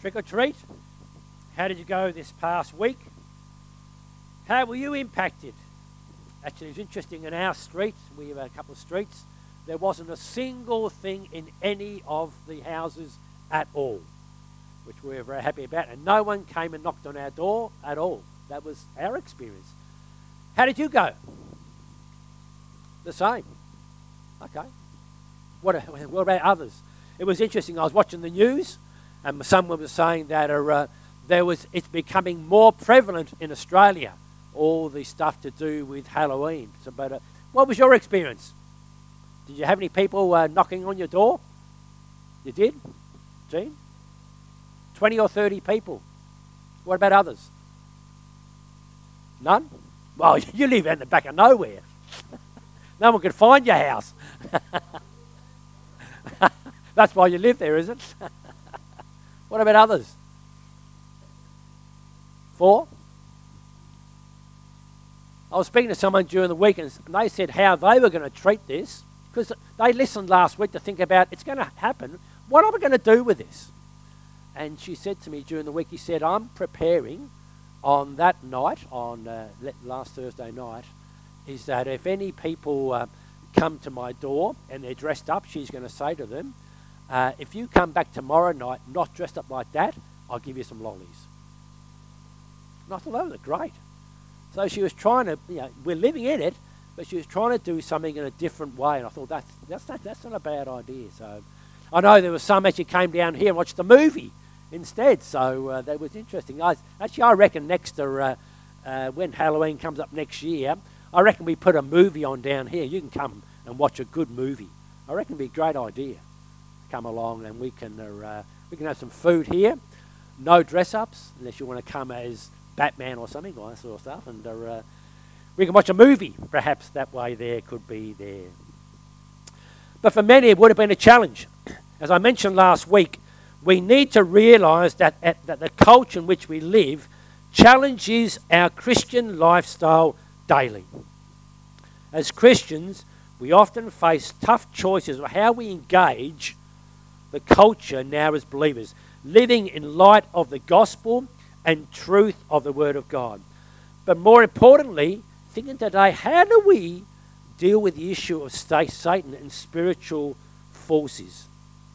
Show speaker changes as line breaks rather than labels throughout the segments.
Trick or treat. How did you go this past week? How were you impacted? Actually, it's interesting, in our street, we have a couple of streets, there wasn't a single thing in any of the houses at all, which we were very happy about, and no one came and knocked on our door at all. That was our experience. How did you go? The same. Okay. What about others? It was interesting. I was watching the news, and someone was saying that it's becoming more prevalent in Australia, all the stuff to do with Halloween. So, but what was your experience? Did you have any people knocking on your door? You did? Gene? 20 or 30 people. What about others? None? Well, you live out in the back of nowhere. No one could find your house. That's why you live there, is it? What about others? 4? I was speaking to someone during the week and they said how they were going to treat this, because they listened last week to think about, it's going to happen, what are we going to do with this? And she said to me during the week, he said, I'm preparing on that night, on last Thursday night, is that if any people come to my door and they're dressed up, she's going to say to them, if you come back tomorrow night not dressed up like that, I'll give you some lollies. And I thought, that was great. So she was trying to, we're living in it, but she was trying to do something in a different way. And I thought, that's not a bad idea. So I know there was some actually came down here and watched the movie instead. So that was interesting. I reckon next to, when Halloween comes up next year, I reckon we put a movie on down here. You can come and watch a good movie. I reckon it'd be a great idea. Come along and we can have some food here. No dress-ups, unless you want to come as Batman or something, or that sort of stuff. And we can watch a movie, perhaps that way there could be there. But for many, it would have been a challenge. As I mentioned last week, we need to realise that the culture in which we live challenges our Christian lifestyle daily. As Christians, we often face tough choices of how we engage the culture now as believers, living in light of the gospel and truth of the Word of God. But more importantly, thinking today, how do we deal with the issue of Satan and spiritual forces?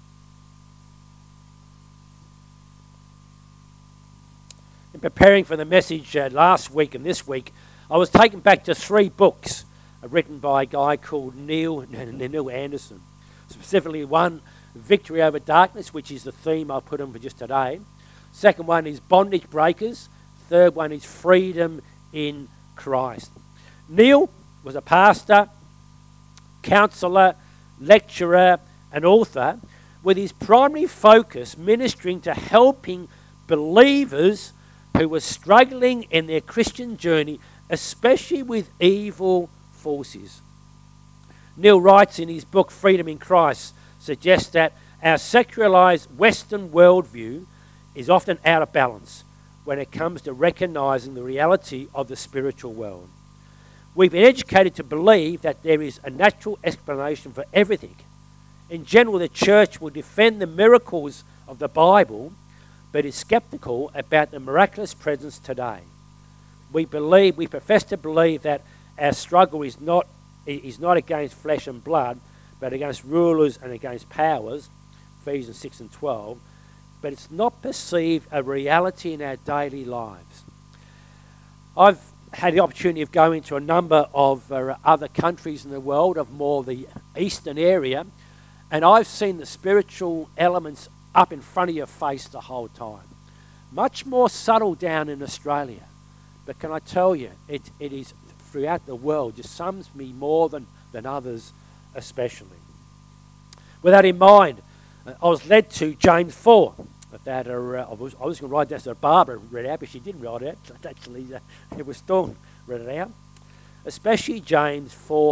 In preparing for the message last week and this week, I was taken back to 3 books written by a guy called Neil Anderson. Specifically one, Victory Over Darkness, which is the theme I'll put in for just today. Second one is Bondage Breakers. Third one is Freedom in Christ. Neil was a pastor, counsellor, lecturer and author, with his primary focus ministering to helping believers who were struggling in their Christian journey, especially with evil forces. Neil writes in his book Freedom in Christ, suggests that our secularized Western worldview is often out of balance when it comes to recognizing the reality of the spiritual world. We've been educated to believe that there is a natural explanation for everything. In general, the church will defend the miracles of the Bible, but is skeptical about the miraculous presence today. We profess to believe that our struggle is not against flesh and blood, but against rulers and against powers, Ephesians 6 and 12, but it's not perceived a reality in our daily lives. I've had the opportunity of going to a number of other countries in the world, of more the eastern area, and I've seen the spiritual elements up in front of your face the whole time. Much more subtle down in Australia, but can I tell you, it is throughout the world, just sums me more than others especially. With that in mind, I was led to James 4. That I was going to write that, so Barbara read it out, but she didn't write it out. Actually, it was Dawn read it out. Especially James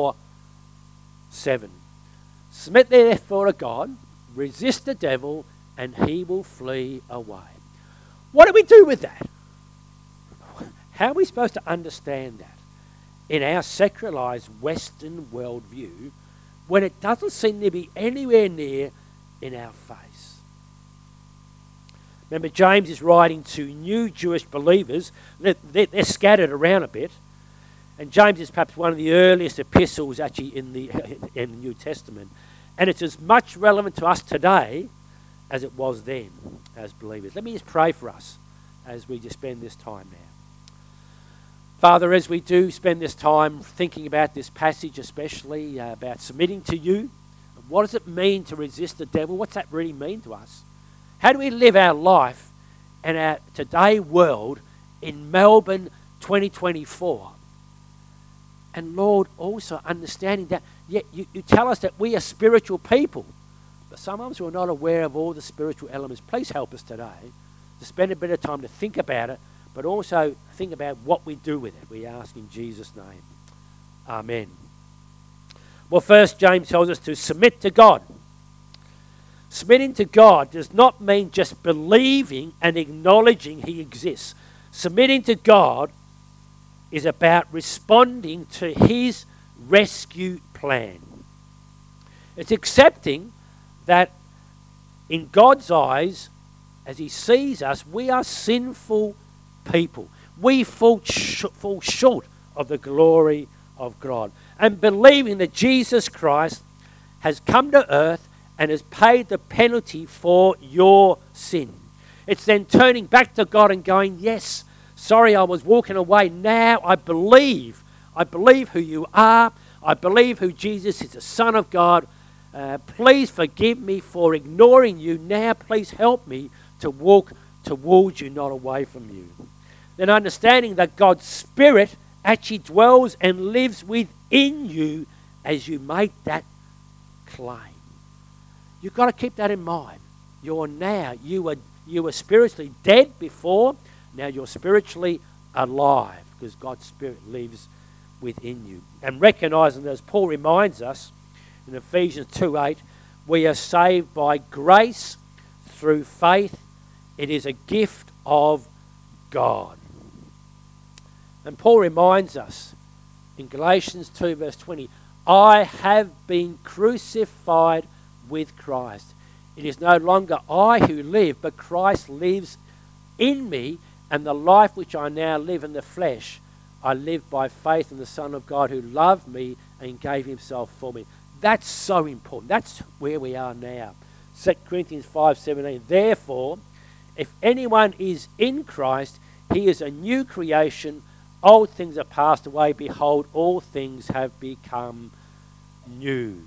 4:7. Submit therefore to God, resist the devil, and he will flee away. What do we do with that? How are we supposed to understand that in our secularized Western worldview when it doesn't seem to be anywhere near in our face? Remember, James is writing to new Jewish believers. They're scattered around a bit. And James is perhaps one of the earliest epistles actually in the New Testament. And it's as much relevant to us today as it was then as believers. Let me just pray for us as we just spend this time now. Father, as we do spend this time thinking about this passage, especially about submitting to you, what does it mean to resist the devil? What's that really mean to us? How do we live our life in our today world in Melbourne 2024? And Lord, also understanding that you tell us that we are spiritual people, but sometimes we're not aware of all the spiritual elements. Please help us today to spend a bit of time to think about it, but also think about what we do with it. We ask in Jesus' name. Amen. Well, first, James tells us to submit to God. Submitting to God does not mean just believing and acknowledging He exists. Submitting to God is about responding to His rescue plan. It's accepting that in God's eyes, as He sees us, we are sinful people. We fall short of the glory of God. And believing that Jesus Christ has come to earth and has paid the penalty for your sin. It's then turning back to God and going, yes, sorry, I was walking away. Now I believe who you are. I believe who Jesus is, the Son of God. Please forgive me for ignoring you. Now please help me to walk towards you, not away from you. Then understanding that God's Spirit actually dwells and lives within you as you make that claim. You've got to keep that in mind. You were spiritually dead before. Now you're spiritually alive because God's Spirit lives within you. And recognizing, as Paul reminds us in Ephesians 2:8, we are saved by grace through faith. It is a gift of God. And Paul reminds us in Galatians 2 verse 20, I have been crucified with Christ. It is no longer I who live, but Christ lives in me, and the life which I now live in the flesh, I live by faith in the Son of God who loved me and gave himself for me. That's so important. That's where we are now. 2 Corinthians 5:17. Therefore, if anyone is in Christ, he is a new creation. Old things are passed away. Behold, all things have become new.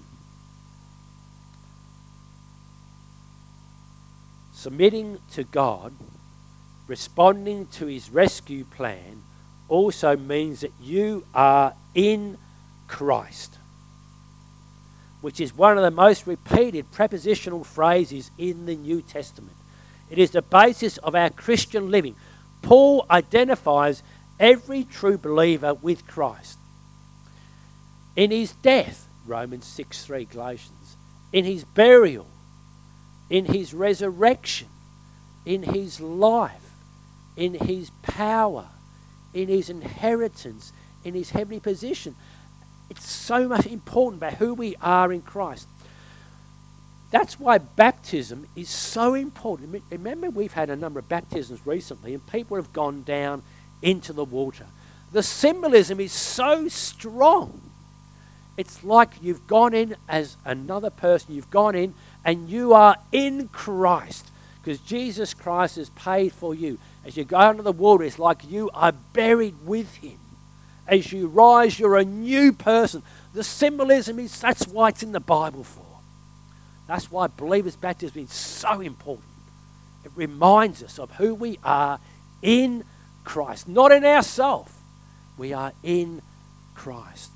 Submitting to God, responding to his rescue plan, also means that you are in Christ, which is one of the most repeated prepositional phrases in the New Testament. It is the basis of our Christian living. Paul identifies every true believer with Christ. In his death, Romans 6:3, Galatians, in his burial, in his resurrection, in his life, in his power, in his inheritance, in his heavenly position. It's so much important about who we are in Christ. That's why baptism is so important. Remember, we've had a number of baptisms recently and people have gone down into the water. The symbolism is so strong. It's like you've gone in as another person. You've gone in and you are in Christ because Jesus Christ has paid for you. As you go under the water, it's like you are buried with him. As you rise, you're a new person. The symbolism is, that's why it's in the Bible for. That's why believers' baptism is so important. It reminds us of who we are in Christ, not in ourselves. We are in Christ.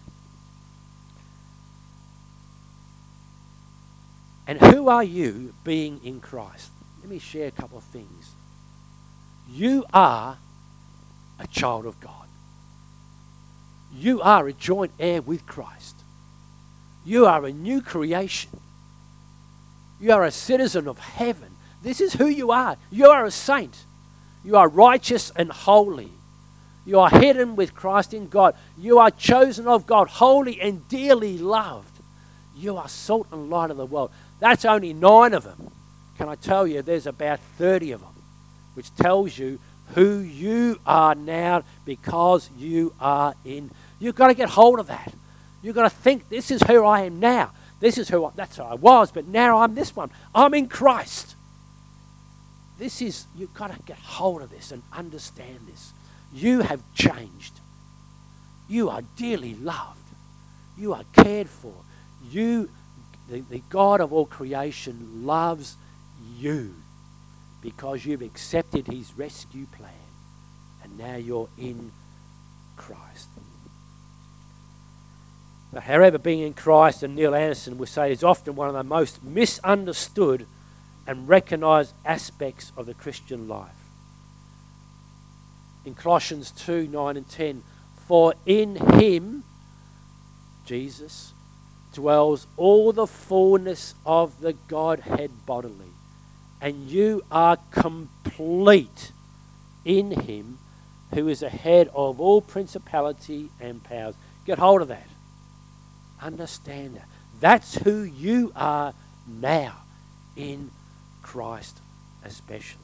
And who are you being in Christ? Let me share a couple of things. You are a child of God. You are a joint heir with Christ. You are a new creation. You are a citizen of heaven. This is who you are. You are a saint. You are righteous and holy. You are hidden with Christ in God. You are chosen of God, holy and dearly loved. You are salt and light of the world. That's only 9 of them. Can I tell you, there's about 30 of them. which tells you who you are now because you are in. You've got to get hold of that. You've got to think, this is who I am now. That's who I was, but now I'm this one. I'm in Christ. You've got to get hold of this and understand this. You have changed. You are dearly loved. You are cared for. The God of all creation loves you because you've accepted his rescue plan and now you're in Christ. But however, being in Christ, and Neil Anderson would say, is often one of the most misunderstood and recognised aspects of the Christian life. In Colossians 2, 9 and 10, for in him, Jesus, dwells all the fullness of the Godhead bodily, and you are complete in him who is the head of all principality and powers. Get hold of that. Understand that. That's who you are now in Christ especially.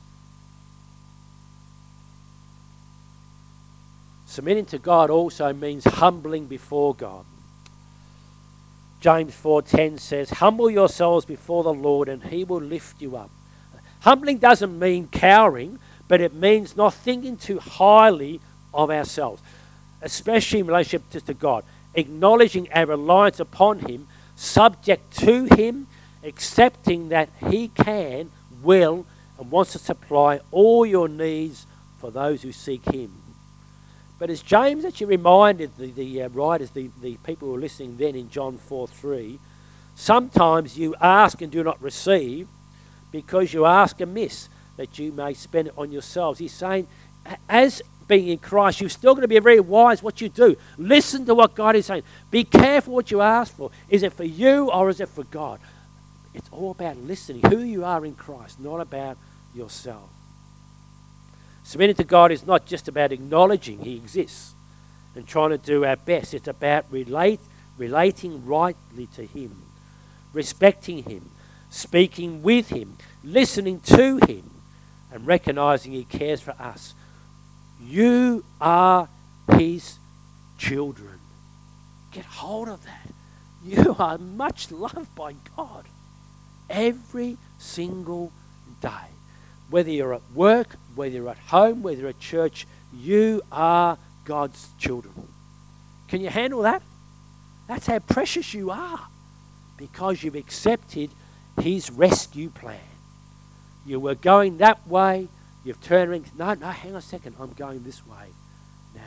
Submitting to God also means humbling before God. James 4:10 says, humble yourselves before the Lord and he will lift you up. Humbling doesn't mean cowering, but it means not thinking too highly of ourselves, especially in relationship to God. Acknowledging our reliance upon him, subject to him, accepting that he can, will, and wants to supply all your needs for those who seek him. But as James actually reminded the writers, the people who were listening then in John 4:3, sometimes you ask and do not receive because you ask amiss, that you may spend it on yourselves. He's saying, as being in Christ, you're still going to be very wise what you do. Listen to what God is saying. Be careful what you ask for. Is it for you or is it for God? It's all about listening, who you are in Christ, not about yourself. Submitting to God is not just about acknowledging he exists and trying to do our best. It's about relating rightly to him, respecting him, speaking with him, listening to him, and recognizing he cares for us. You are his children. Get hold of that. You are much loved by God every single day. Whether you're at work, whether you're at home, whether you're at church, you are God's children. Can you handle that? That's how precious you are because you've accepted his rescue plan. You were going that way. You've turned around. No, hang on a second. I'm going this way now.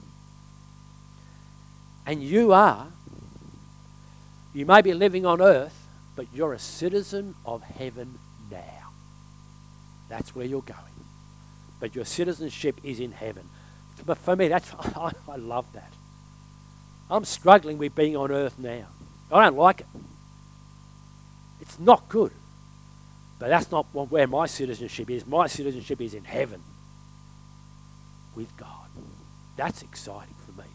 And you may be living on earth, but you're a citizen of heaven now. That's where you're going. But your citizenship is in heaven. But for me, I love that. I'm struggling with being on earth now. I don't like it. It's not good. But that's not where my citizenship is. My citizenship is in heaven with God. That's exciting for me.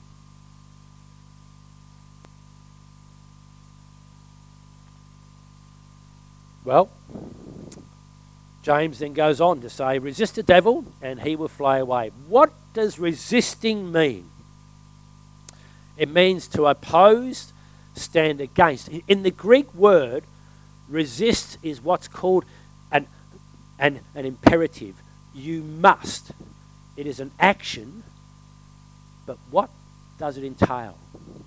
Well, James then goes on to say, resist the devil and he will fly away. What does resisting mean? It means to oppose, stand against. In the Greek word, resist is what's called an imperative. You must. It is an action, but what does it entail?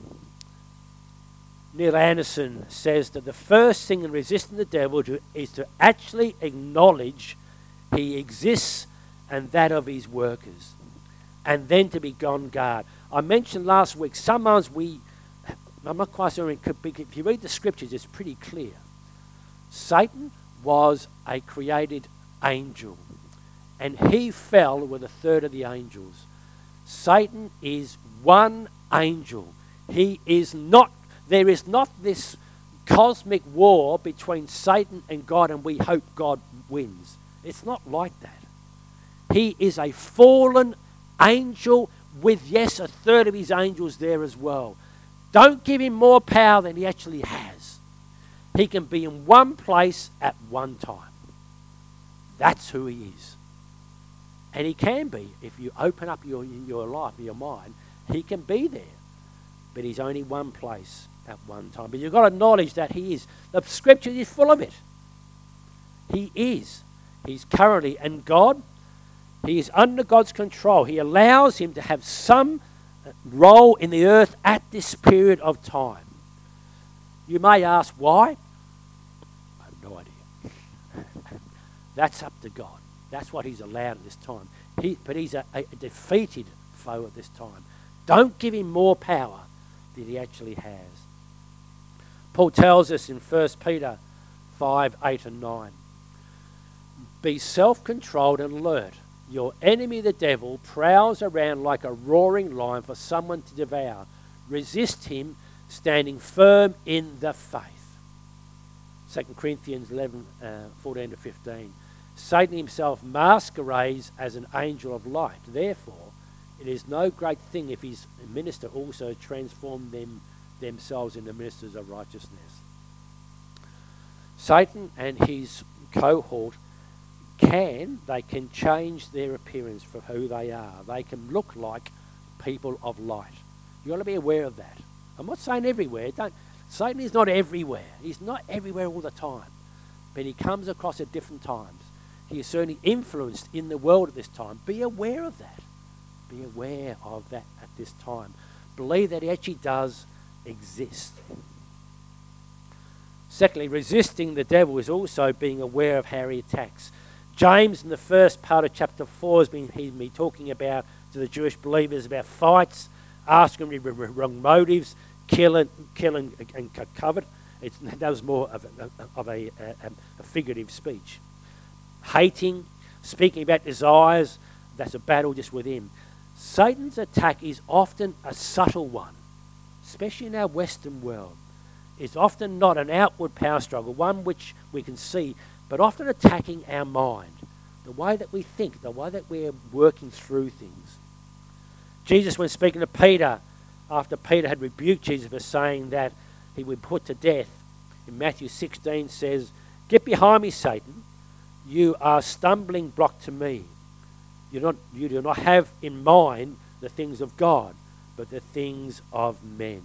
Neil Anderson says that the first thing in resisting the devil is to actually acknowledge he exists and that of his workers, and then to be on guard. I mentioned last week, sometimes I'm not quite sure, if you read the scriptures, it's pretty clear. Satan was a created angel, and he fell with a third of the angels. Satan is one angel. There is not this cosmic war between Satan and God, and we hope God wins. It's not like that. He is a fallen angel with, yes, a third of his angels there as well. Don't give him more power than he actually has. He can be in one place at one time. That's who he is. And he can be. If you open up your life, your mind, he can be there. But he's only one place at one time. But you've got to acknowledge that he is. The scripture is full of it. He is. He's currently, and God, he is under God's control. He allows him to have some role in the earth at this period of time. You may ask why. I have no idea. That's up to God. That's what he's allowed at this time. But he's a defeated foe at this time. Don't give him more power than he actually has. Paul tells us in 1 Peter 5, 8 and 9. Be self-controlled and alert. Your enemy, the devil, prowls around like a roaring lion for someone to devour. Resist him, standing firm in the faith. 2 Corinthians 11, 14 to 15. Satan himself masquerades as an angel of light. Therefore, it is no great thing if his minister also transform themselves into ministers of righteousness. Satan and his cohort can change their appearance for who they are. They can look like people of light. You've got to be aware of that. I'm not saying everywhere. Satan is not everywhere. He's not everywhere all the time. But he comes across at different times. He is certainly influenced in the world at this time. Be aware of that. Be aware of that at this time. Believe that he actually does exist. Secondly, resisting the devil is also being aware of how he attacks. James, in the first part of chapter 4, has been talking about to the Jewish believers about fights, asking them the wrong motives, killing and covet. That was more of a figurative speech. Hating, speaking about desires, that's a battle just within. Satan's attack is often a subtle one, especially in our Western world. It's often not an outward power struggle, one which we can see, but often attacking our mind, the way that we think, the way that we're working through things. Jesus, when speaking to Peter, after Peter had rebuked Jesus for saying that he would put to death, in Matthew 16 says, "Get behind me, Satan. You are a stumbling block to me. You do not have in mind the things of God, but the things of men."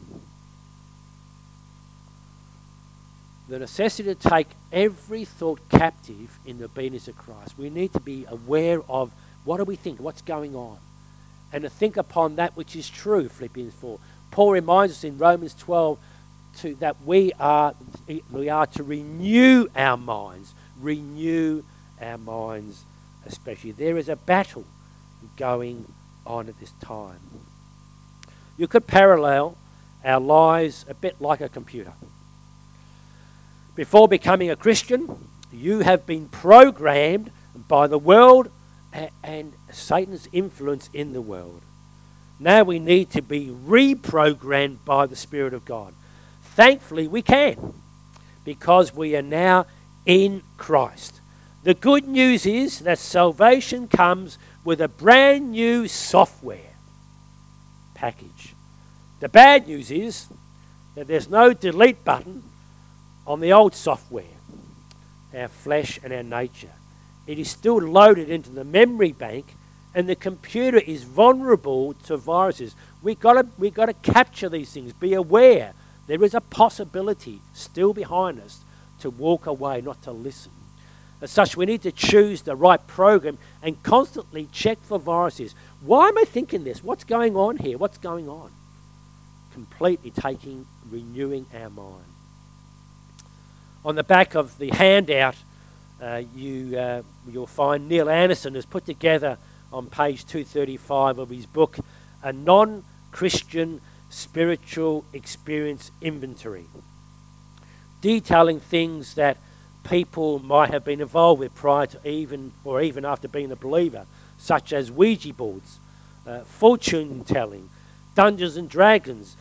The necessity to take every thought captive in the obedience of Christ. We need to be aware of what do we think, what's going on, and to think upon that which is true, Philippians 4. Paul reminds us in Romans 12 that we are to renew our minds. Renew our minds especially. There is a battle going on at this time. You could parallel our lives a bit like a computer. Before becoming a Christian, you have been programmed by the world and Satan's influence in the world. Now we need to be reprogrammed by the Spirit of God. Thankfully, we can, because we are now in Christ. The good news is that salvation comes with a brand new software package. The bad news is that there's no delete button on the old software, our flesh and our nature. It is still loaded into the memory bank, and the computer is vulnerable to viruses. We've got to capture these things. Be aware there is a possibility still behind us to walk away, not to listen. As such, we need to choose the right program and constantly check for viruses. Why am I thinking this? What's going on here? What's going on? Completely renewing our mind. On the back of the handout, you'll find Neil Anderson has put together on page 235 of his book a non-Christian spiritual experience inventory, detailing things that people might have been involved with prior to even after being a believer, such as Ouija boards, fortune telling, Dungeons and Dragons,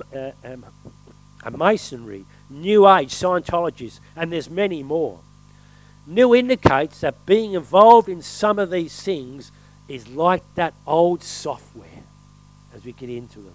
Masonry, New Age, Scientologists, and there's many more. Neil indicates that being involved in some of these things is like that old software as we get into them.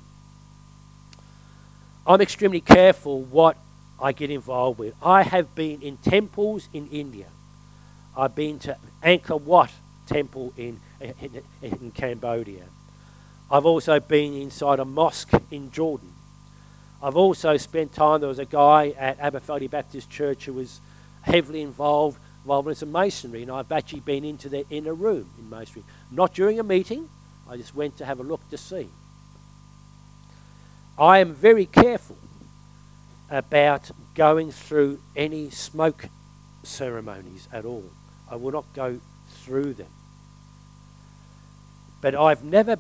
I'm extremely careful what I get involved with. I have been in temples in India. I've been to Angkor Wat temple in Cambodia. I've also been inside a mosque in Jordan. I've also spent time, there was a guy at Aberfeldy Baptist Church who was heavily involved in some masonry, and I've actually been into their inner room in masonry. Not during a meeting, I just went to have a look to see. I am very careful about going through any smoke ceremonies at all. I will not go through them. But I've never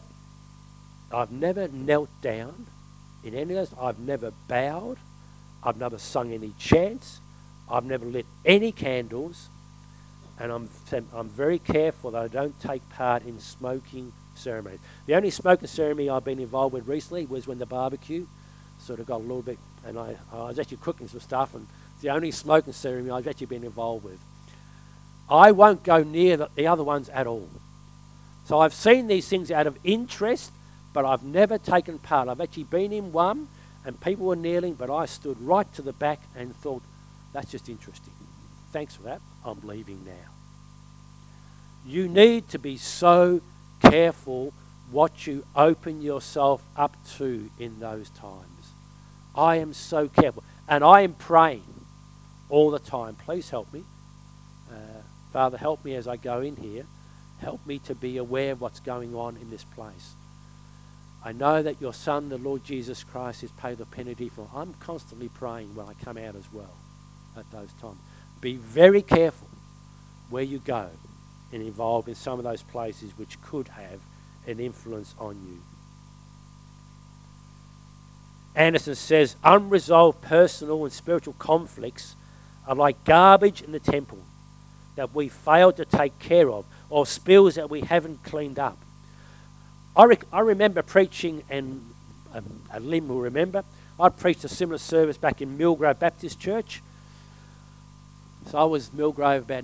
knelt down in any of those. I've never bowed. I've never sung any chants. I've never lit any candles. And I'm very careful that I don't take part in smoking ceremonies. The only smoking ceremony I've been involved with recently was when the barbecue sort of got a little bit, and I was actually cooking some stuff, and it's the only smoking ceremony I've actually been involved with. I won't go near the other ones at all. So I've seen these things out of interest, but I've never taken part. I've actually been in one, and people were kneeling, but I stood right to the back and thought, that's just interesting. Thanks for that. I'm leaving now. You need to be so careful what you open yourself up to in those times. I am so careful. And I am praying all the time. Please help me. Father, help me as I go in here. Help me to be aware of what's going on in this place. I know that your Son, the Lord Jesus Christ, has paid the penalty for. I'm constantly praying when I come out as well at those times. Be very careful where you go and involved in some of those places which could have an influence on you. Anderson says, unresolved personal and spiritual conflicts are like garbage in the temple that we failed to take care of, or spills that we haven't cleaned up. I remember preaching, and Lim will remember, I preached a similar service back in Millgrove Baptist Church. So I was Millgrove about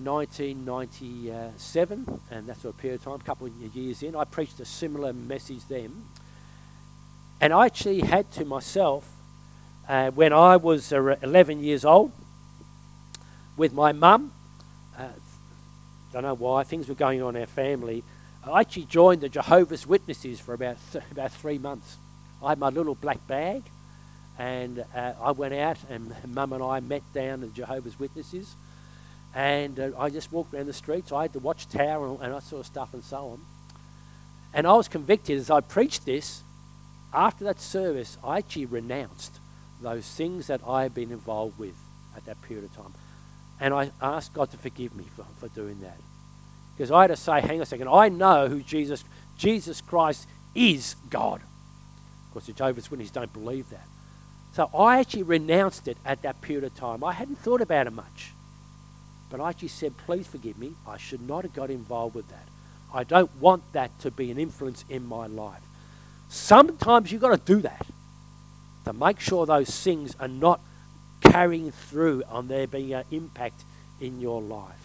1997, and that's a period of time, a couple of years in. I preached a similar message then. And I actually had to myself, when I was 11 years old, with my mum, don't know why, things were going on in our family, I actually joined the Jehovah's Witnesses for about 3 months. I had my little black bag, and I went out, and Mum and I met down at the Jehovah's Witnesses, and I just walked around the streets. I had the watchtower and that sort of stuff and so on. And I was convicted as I preached this. After that service, I actually renounced those things that I had been involved with at that period of time. And I asked God to forgive me for doing that. Because I had to say, hang on a second, I know who Jesus Christ is God. Of course, the Jehovah's Witnesses don't believe that. So I actually renounced it at that period of time. I hadn't thought about it much. But I actually said, please forgive me. I should not have got involved with that. I don't want that to be an influence in my life. Sometimes you've got to do that to make sure those things are not carrying through on there being an impact in your life.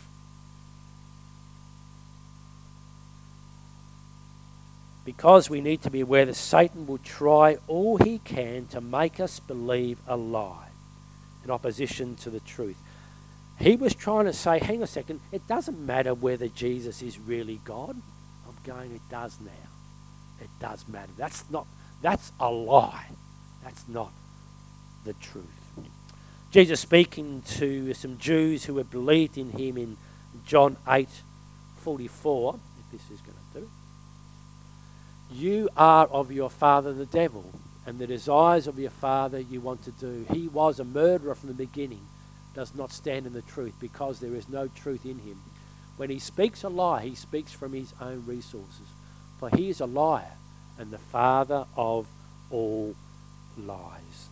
Because we need to be aware that Satan will try all he can to make us believe a lie in opposition to the truth. He was trying to say, hang on a second, it doesn't matter whether Jesus is really God. I'm going, it does now. It does matter. That's a lie. That's not the truth. Jesus speaking to some Jews who had believed in him in John 8:44, if this is going to do it. You are of your father the devil, and the desires of your father you want to do. He was a murderer from the beginning, does not stand in the truth, because there is no truth in him. When he speaks a lie, he speaks from his own resources. For he is a liar and the father of all lies.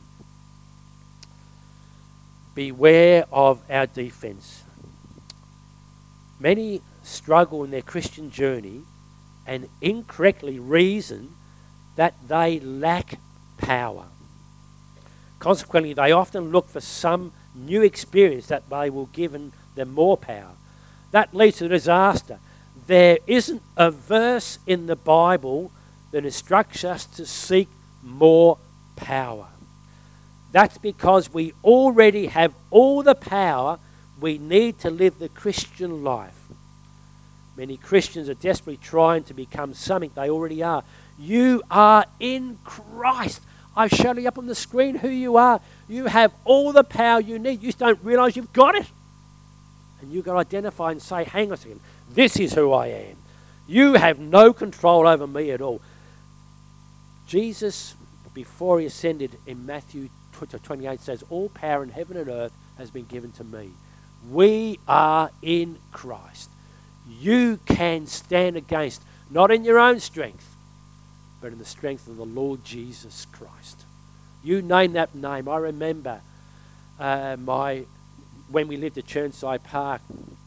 Beware of our defense. Many struggle in their Christian journey and incorrectly reason that they lack power. Consequently, they often look for some new experience that they will give them more power. That leads to disaster. There isn't a verse in the Bible that instructs us to seek more power. That's because we already have all the power we need to live the Christian life. Many Christians are desperately trying to become something they already are. You are in Christ. I've shown you up on the screen who you are. You have all the power you need. You just don't realize you've got it. And you've got to identify and say, hang on a second, this is who I am. You have no control over me at all. Jesus, before he ascended in Matthew 28, says, all power in heaven and earth has been given to me. We are in Christ. You can stand against, not in your own strength, but in the strength of the Lord Jesus Christ. You name that name. I remember when we lived at Churnside Park,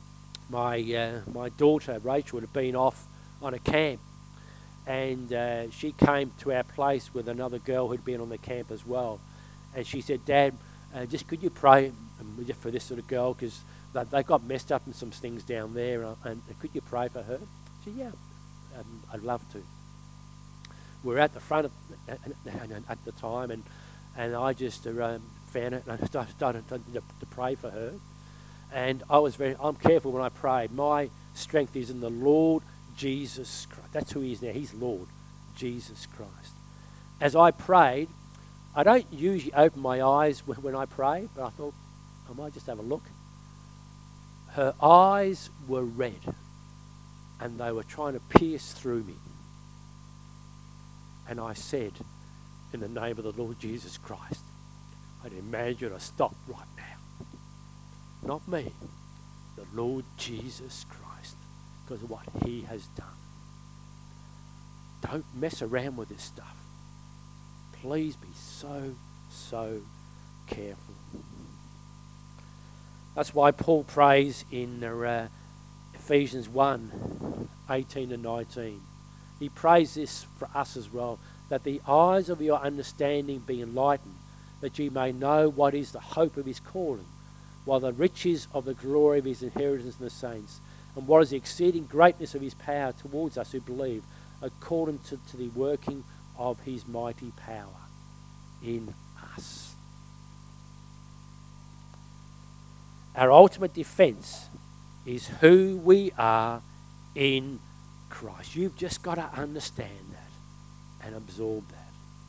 my daughter Rachel would have been off on a camp, and she came to our place with another girl who'd been on the camp as well, and she said, Dad, just could you pray for this sort of girl, because they got messed up in some things down there, and could you pray for her? She said, yeah, I'd love to. We were at the front at the time, and I just found it, and I started to pray for her. And I'm careful when I pray. My strength is in the Lord Jesus Christ. That's who he is now. He's Lord Jesus Christ. As I prayed, I don't usually open my eyes when I pray, but I thought I might just have a look. Her eyes were red, and they were trying to pierce through me. And I said, in the name of the Lord Jesus Christ, I demand you to stop right now. Not me, the Lord Jesus Christ, because of what he has done. Don't mess around with this stuff. Please be so careful. That's why Paul prays in Ephesians 1, 18 and 19. He prays this for us as well, that the eyes of your understanding be enlightened, that you may know what is the hope of his calling, while the riches of the glory of his inheritance in the saints, and what is the exceeding greatness of his power towards us who believe, according to the working of his mighty power in us. Our ultimate defense is who we are in Christ. You've just got to understand that and absorb that.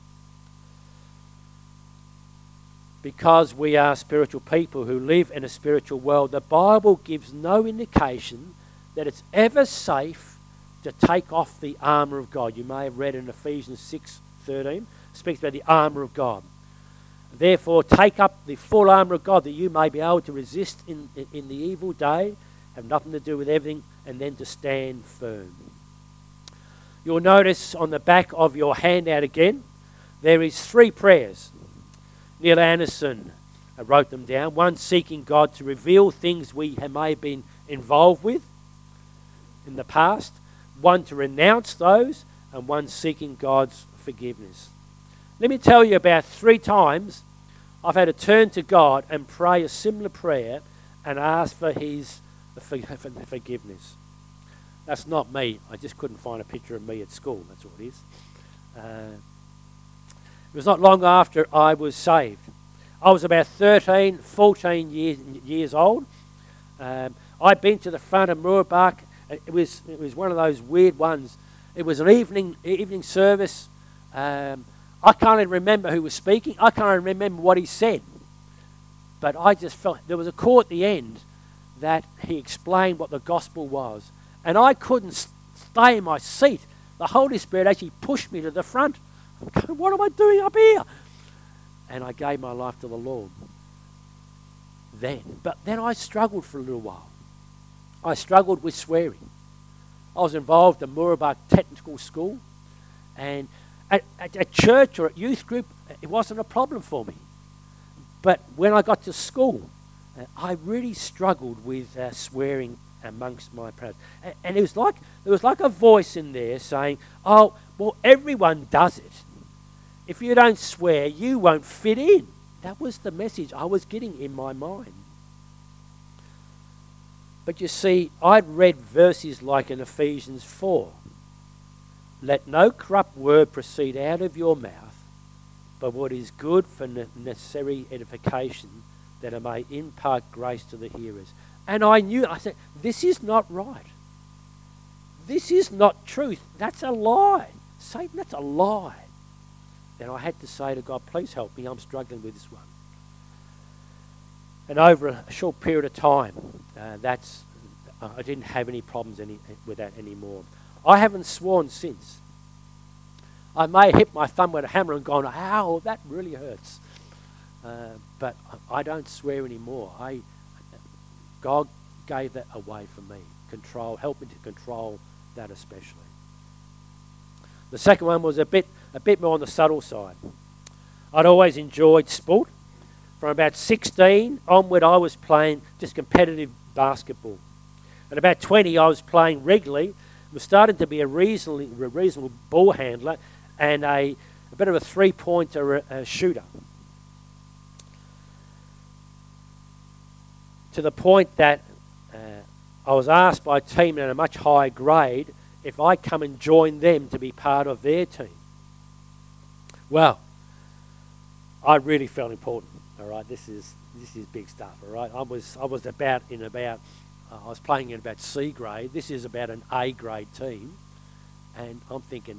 Because we are spiritual people who live in a spiritual world, the Bible gives no indication that it's ever safe to take off the armour of God. You may have read in Ephesians 6:13, speaks about the armour of God. Therefore, take up the full armour of God, that you may be able to resist in the evil day, have nothing to do with everything, and then to stand firm. You'll notice on the back of your handout again, there is 3 prayers. Neil Anderson wrote them down. One, seeking God to reveal things we may have been involved with in the past. One, to renounce those. And one, seeking God's forgiveness. Let me tell you about 3 times I've had to turn to God and pray a similar prayer and ask for his forgiveness. That's not me. I just couldn't find a picture of me at school. That's all it is. It was not long after I was saved. I was about 13, 14 years old. I'd been to the front of Mooroolbark. It was one of those weird ones. It was an evening service. I can't even remember who was speaking. I can't even remember what he said. But I just felt there was a call at the end that he explained what the gospel was. And I couldn't stay in my seat. The Holy Spirit actually pushed me to the front. I'm going, what am I doing up here? And I gave my life to the Lord then. But then I struggled for a little while. I struggled with swearing. I was involved in Mooroolbark Technical School. And at church or at youth group, it wasn't a problem for me. But when I got to school, I really struggled with swearing amongst my prayers. And it was like there was like a voice in there saying, oh, well, everyone does it. If you don't swear, you won't fit in. That was the message I was getting in my mind. But you see, I'd read verses like in Ephesians 4. Let no corrupt word proceed out of your mouth, but what is good for necessary edification, that it may impart grace to the hearers. And I knew, I said, this is not right. this is not truth. That's a lie. Satan, that's a lie. And I had to say to God, please help me. I'm struggling with this one. And over a short period of time, I didn't have any problems with that anymore. I haven't sworn since. I may have hit my thumb with a hammer and gone, ow, that really hurts. But I don't swear anymore. God gave that away for me. Help me to control that especially. The second one was a bit more on the subtle side. I'd always enjoyed sport. From about 16 onward, I was playing just competitive basketball. At about 20, I was playing regularly. Was starting to be a reasonable ball handler and a bit of a three-pointer shooter. To the point that I was asked by a team at a much higher grade if I come and join them to be part of their team. Well, I really felt important. All right, this is big stuff. All right, I was playing in about C grade. This is about an A grade team, and I'm thinking,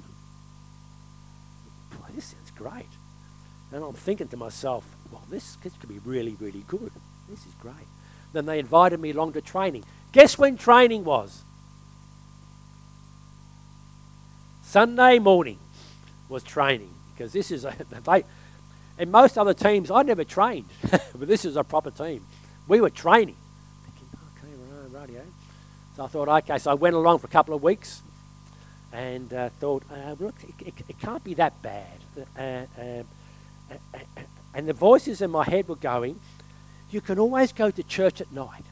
boy, this sounds great. And I'm thinking to myself, well, this could be really, really good. This is great. Then they invited me along to training. Guess when training was? Sunday morning was training, because this is in most other teams, I never trained, but this is a proper team. We were training. Thinking, okay, right, yeah. So I thought, okay, so I went along for a couple of weeks and thought, look, it can't be that bad. And the voices in my head were going, you can always go to church at night.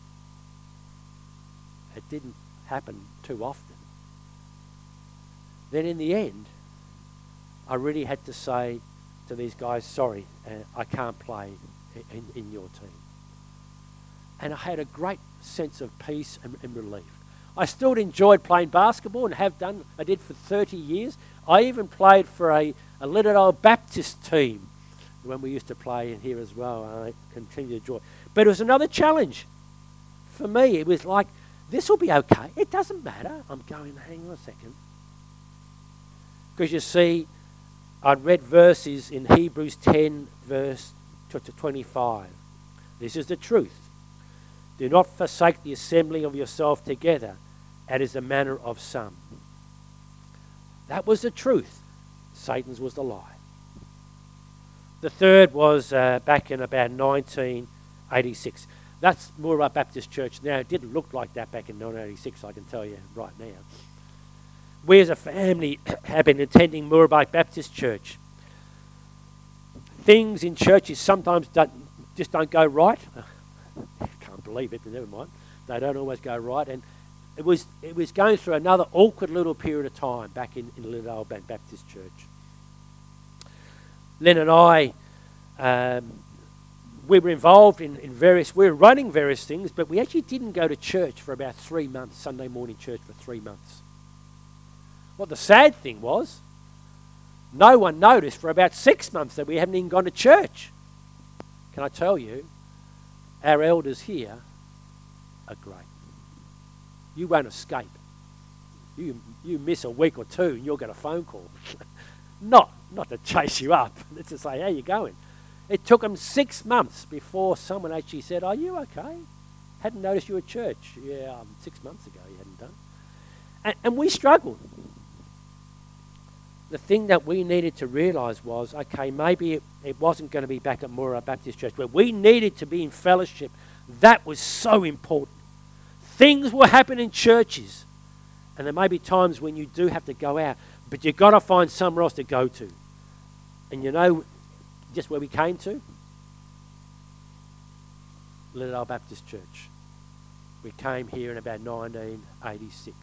It didn't happen too often. Then in the end, I really had to say to these guys, sorry, I can't play in your team. And I had a great sense of peace and relief. I still enjoyed playing basketball and have done. I did for 30 years. I even played for a little old Baptist team when we used to play in here as well. I continue to enjoy. But it was another challenge for me. It was like, this will be okay. It doesn't matter. I'm going, hang on a second. Because you see, I'd read verses in Hebrews 10, verse 25. This is the truth. Do not forsake the assembling of yourself together, as is the manner of some. That was the truth. Satan's was the lie. The third was back in about 1986. That's Mooraba Baptist Church now. It didn't look like that back in 1986, I can tell you right now. We as a family have been attending Mooraba Baptist Church. Things in churches sometimes just don't go right. I can't believe it, but never mind. They don't always go right. And it was going through another awkward little period of time back in Little Old Baptist Church. Len and I, we were involved in we were running various things, but we actually didn't go to church for about 3 months, Sunday morning church for 3 months. What the sad thing was, no one noticed for about 6 months that we hadn't even gone to church. Can I tell you, our elders here are great. You won't escape. You miss a week or two and you'll get a phone call. Not to chase you up. Let's just say, how you going? It took them 6 months before someone actually said, are you okay? Hadn't noticed you at church. Yeah, 6 months ago you hadn't done. And we struggled. The thing that we needed to realise was, okay, maybe it wasn't going to be back at Mooraba Baptist Church, but we needed to be in fellowship. That was so important. Things will happen in churches, and there may be times when you do have to go out, but you've got to find somewhere else to go to. And you know just where we came to? Little Old Baptist Church. We came here in about 1986.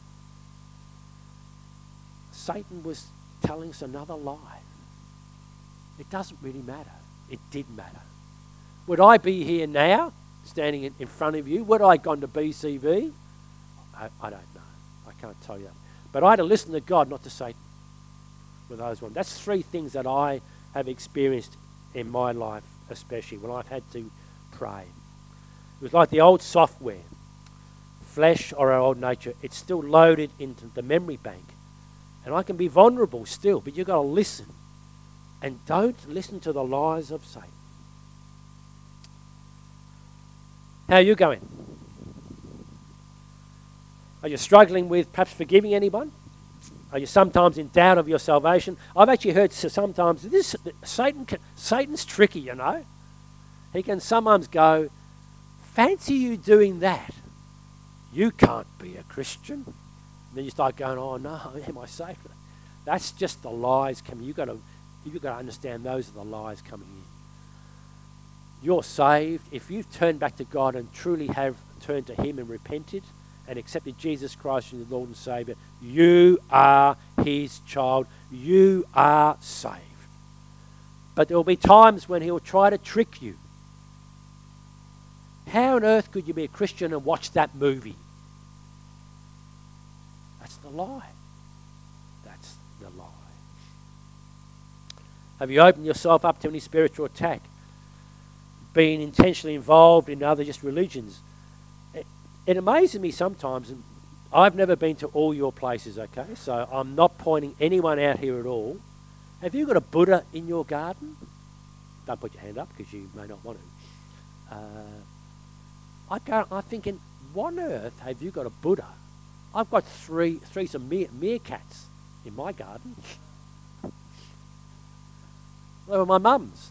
Satan was telling us another lie. It doesn't really matter. It did matter. Would I be here now, standing in front of you? Would I have gone to BCV? I don't know. I can't tell you that. But I had to listen to God, not to Satan, with those ones. That's 3 things that I have experienced in my life, especially when I've had to pray. It was like the old software. flesh or our old nature, it's still loaded into the memory bank. And I can be vulnerable still, but you've got to listen. And don't listen to the lies of Satan. How are you going? Are you struggling with perhaps forgiving anyone? Are you sometimes in doubt of your salvation? I've actually heard sometimes Satan's tricky, you know. He can sometimes go, fancy you doing that. You can't be a Christian. And then you start going, oh no, am I saved? That's just the lies coming. You've got to understand those are the lies coming in. You're saved. If you've turned back to God and truly have turned to Him and repented and accepted Jesus Christ as your Lord and Saviour, you are His child. You are saved. But there will be times when He'll try to trick you. How on earth could you be a Christian and watch that movie? That's the lie. That's the lie. Have you opened yourself up to any spiritual attack? Being intentionally involved in other just religions? It amazes me sometimes, and I've never been to all your places, okay? So I'm not pointing anyone out here at all. Have you got a Buddha in your garden? Don't put your hand up because you may not want to. I'm thinking, what on earth have you got a Buddha? I've got three some meerkats in my garden. They were my mum's.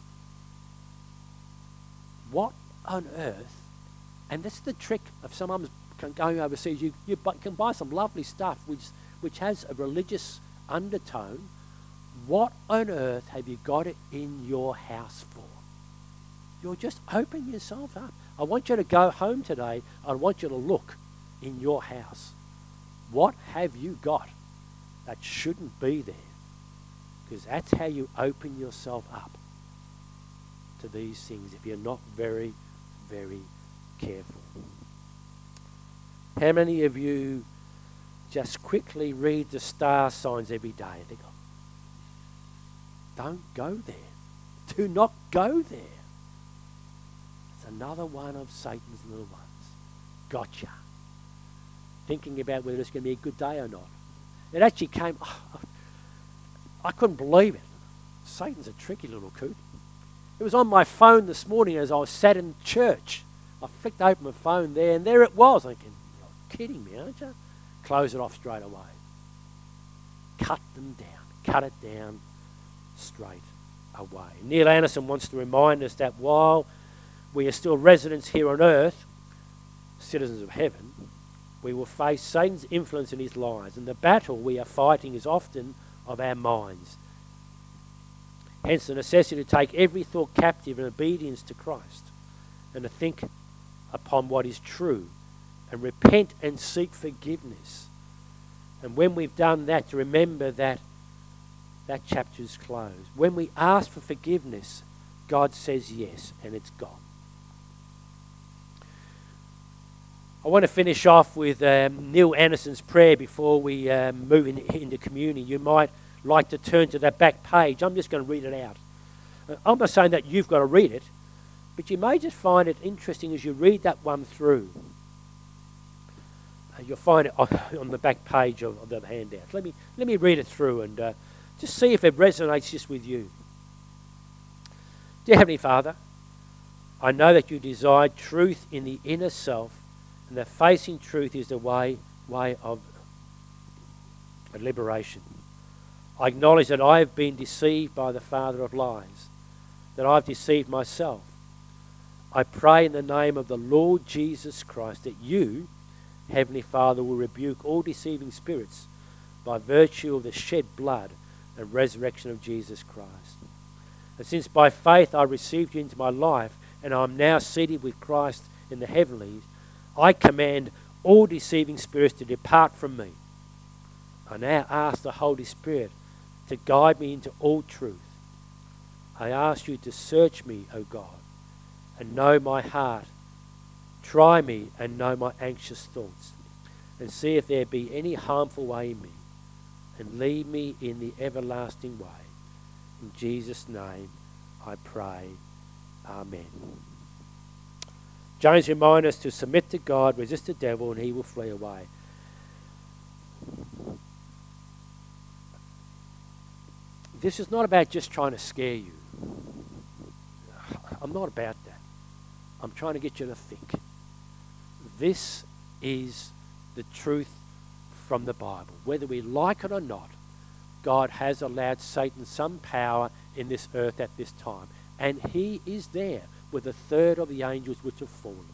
What on earth? And that's the trick of some mums going overseas. You can buy some lovely stuff which has a religious undertone. What on earth have you got it in your house for? You're just opening yourself up. I want you to go home today. I want you to look in your house. What have you got that shouldn't be there? Because that's how you open yourself up to these things if you're not very, very careful. How many of you just quickly read the star signs every day and think, oh, don't go there. Do not go there. It's another one of Satan's little ones. Gotcha. Thinking about whether it's going to be a good day or not. It actually came, I couldn't believe it. Satan's a tricky little coot. It was on my phone this morning as I was sat in church. I flicked open my phone there, and there it was. Thinking, you're kidding me, aren't you? Close it off straight away. Cut them down. Cut it down straight away. Neil Anderson wants to remind us that while we are still residents here on earth, citizens of heaven, we will face Satan's influence in his lies, and the battle we are fighting is often of our minds. Hence the necessity to take every thought captive in obedience to Christ, and to think upon what is true, and repent and seek forgiveness. And when we've done that, to remember that that chapter is closed. When we ask for forgiveness, God says yes, and it's gone. I want to finish off with Neil Anderson's prayer before we move into communion. You might like to turn to that back page. I'm just going to read it out. I'm not saying that you've got to read it, but you may just find it interesting as you read that one through. You'll find it on the back page of the handout. Let me read it through and just see if it resonates just with you. Dear Heavenly Father, I know that you desire truth in the inner self, and that facing truth is the way of liberation. I acknowledge that I have been deceived by the father of lies, that I've deceived myself. I pray in the name of the Lord Jesus Christ that you, Heavenly Father, will rebuke all deceiving spirits by virtue of the shed blood and resurrection of Jesus Christ. And since by faith I received you into my life, and I am now seated with Christ in the heavenlies, I command all deceiving spirits to depart from me. I now ask the Holy Spirit to guide me into all truth. I ask you to search me, O God, and know my heart. Try me and know my anxious thoughts, and see if there be any harmful way in me, and lead me in the everlasting way. In Jesus' name I pray. Amen. James reminds us to submit to God, resist the devil, and he will flee away. This is not about just trying to scare you. I'm not about that. I'm trying to get you to think. This is the truth from the Bible. Whether we like it or not, God has allowed Satan some power in this earth at this time. And he is there with a third of the angels which have fallen.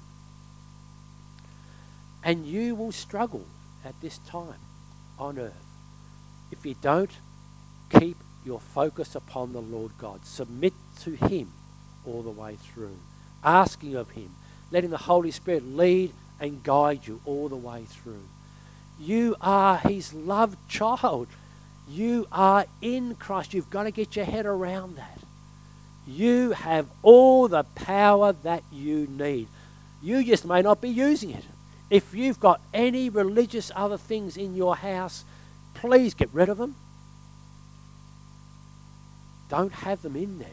And you will struggle at this time on earth if you don't keep your focus upon the Lord God. Submit to him all the way through. Asking of him. Letting the Holy Spirit lead and guide you all the way through. You are his loved child. You are in Christ. You've got to get your head around that. You have all the power that you need. You just may not be using it. If you've got any religious other things in your house, please get rid of them. Don't have them in there.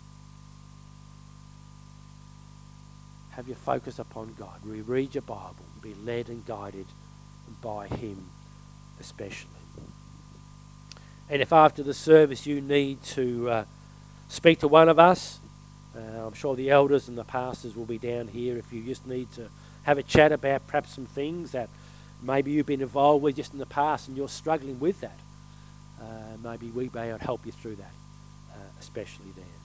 Have your focus upon God. Read your Bible. Be led and guided by him especially. And if after the service you need to speak to one of us, I'm sure the elders and the pastors will be down here. If you just need to have a chat about perhaps some things that maybe you've been involved with just in the past and you're struggling with that, maybe we may help you through that, especially there.